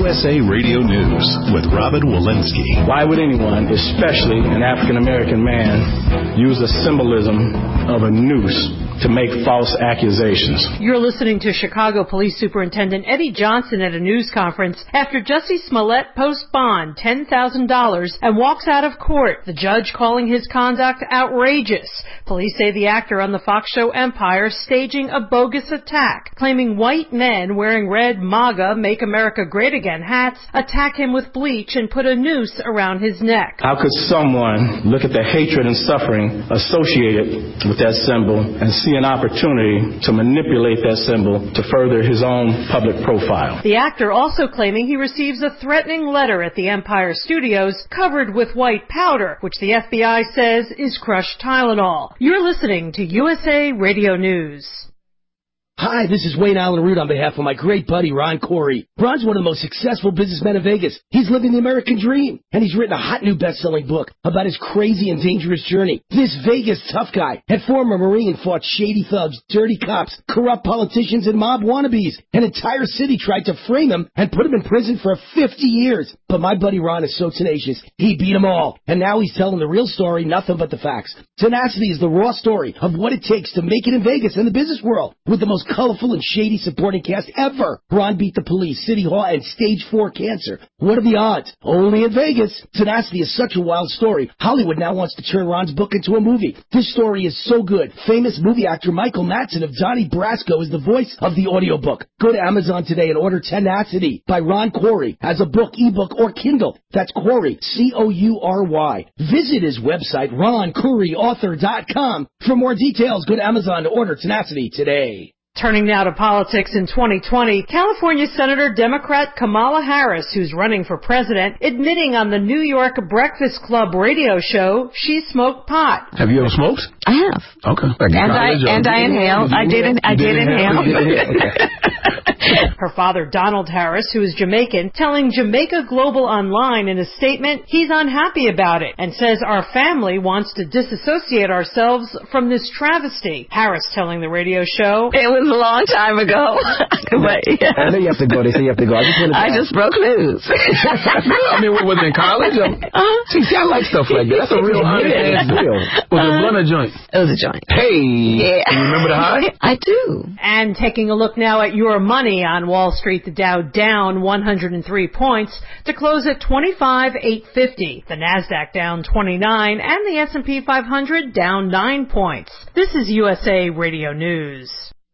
USA Radio News with Robin Walensky. Why would anyone, especially an African-American man, use the symbolism of a noose to make false accusations? You're listening to Chicago Police Superintendent Eddie Johnson at a news conference after Jussie Smollett posts bond $10,000 and walks out of court, the judge calling his conduct outrageous. Police say the actor on the Fox show Empire staging a bogus attack, claiming white men wearing red MAGA Make America Great Again hats attack him with bleach and put a noose around his neck. How could someone look at the hatred and suffering associated with that symbol and see an opportunity to manipulate that symbol to further his own public profile? The actor also claiming he receives a threatening letter at the Empire Studios covered with white powder, which the FBI says is crushed Tylenol. You're listening to USA Radio News. Hi, this is Wayne Allen Root on behalf of my great buddy Ron Corey. Ron's one of the most successful businessmen in Vegas. He's living the American dream, and he's written a hot new best-selling book about his crazy and dangerous journey. This Vegas tough guy had former Marine fought shady thugs, dirty cops, corrupt politicians, and mob wannabes. An entire city tried to frame him and put him in prison for 50 years. But my buddy Ron is so tenacious, he beat them all. And now he's telling the real story, nothing but the facts. Tenacity is the raw story of what it takes to make it in Vegas and the business world. With the most colorful and shady supporting cast ever. Ron beat the police, City Hall, and stage 4 cancer. What are the odds? Only in Vegas. Tenacity is such a wild story. Hollywood now wants to turn Ron's book into a movie. This story is so good. Famous movie actor Michael Madsen of Donnie Brasco is the voice of the audiobook. Go to Amazon today and order Tenacity by Ron Corey as a book, ebook, or Kindle. That's Corey, C-O-U-R-Y. Visit his website, RonCoreyAuthor.com. For more details, go to Amazon to order Tenacity today. Turning now to politics in 2020, California Senator Democrat Kamala Harris, who's running for president, admitting on the New York Breakfast Club radio show she smoked pot. Have you ever smoked? I have. Okay. And I inhaled. I did inhale. Her father, Donald Harris, who is Jamaican, telling Jamaica Global Online in a statement he's unhappy about it and says our family wants to disassociate ourselves from this travesty. Harris telling the radio show, it was a long time ago. But, yeah. I know you have to go. They say you have to go. I just broke loose. I mean, was it in college? See, I like stuff like that. That's a real honest deal. Was it a blunt or joint? It was a joint. Hey. Yeah. You remember the high? I do. And taking a look now at your money on Wall Street, the Dow down 103 points to close at 25,850. The Nasdaq down 29 and the S&P 500 down 9 points. This is USA Radio News.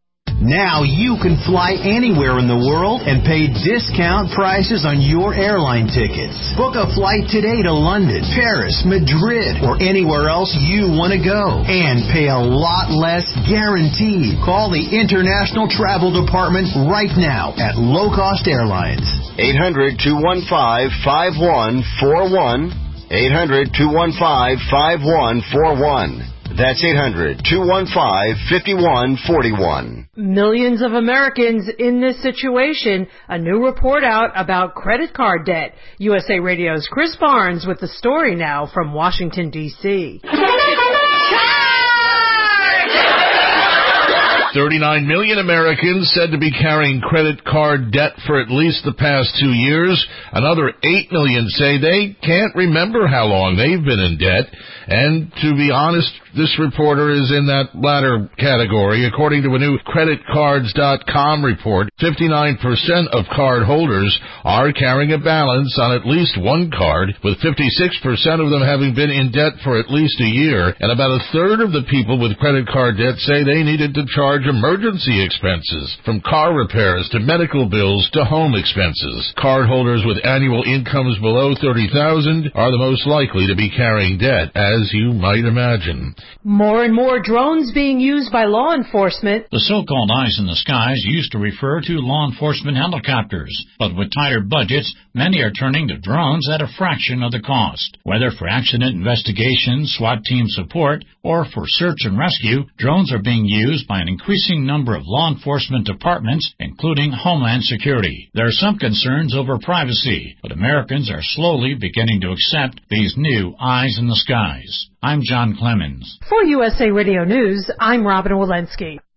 Now you can fly anywhere in the world and pay discount prices on your airline tickets. Book a flight today to London, Paris, Madrid, or anywhere else you want to go. And pay a lot less guaranteed. Call the International Travel Department right now at Low Cost Airlines. 800-215-5141. 800-215-5141. That's 800-215-5141. Millions of Americans in this situation. A new report out about credit card debt. USA Radio's Chris Barnes with the story now from Washington, D.C. 39 million Americans said to be carrying credit card debt for at least the past 2 years. Another 8 million say they can't remember how long they've been in debt. And to be honest, this reporter is in that latter category. According to a new creditcards.com report, 59% of card holders are carrying a balance on at least one card, with 56% of them having been in debt for at least a year. And about a third of the people with credit card debt say they needed to charge emergency expenses, from car repairs to medical bills to home expenses. Card holders with annual incomes below $30,000 are the most likely to be carrying debt, as you might imagine. More and more drones being used by law enforcement. The so-called eyes in the skies used to refer to law enforcement helicopters, but with tighter budgets, many are turning to drones at a fraction of the cost. Whether for accident investigation, SWAT team support, or for search and rescue, drones are being used by an increasing number of law enforcement departments, including Homeland Security. There are some concerns over privacy, but Americans are slowly beginning to accept these new eyes in the skies. I'm John Clemens. For USA Radio News, I'm Robin Walensky.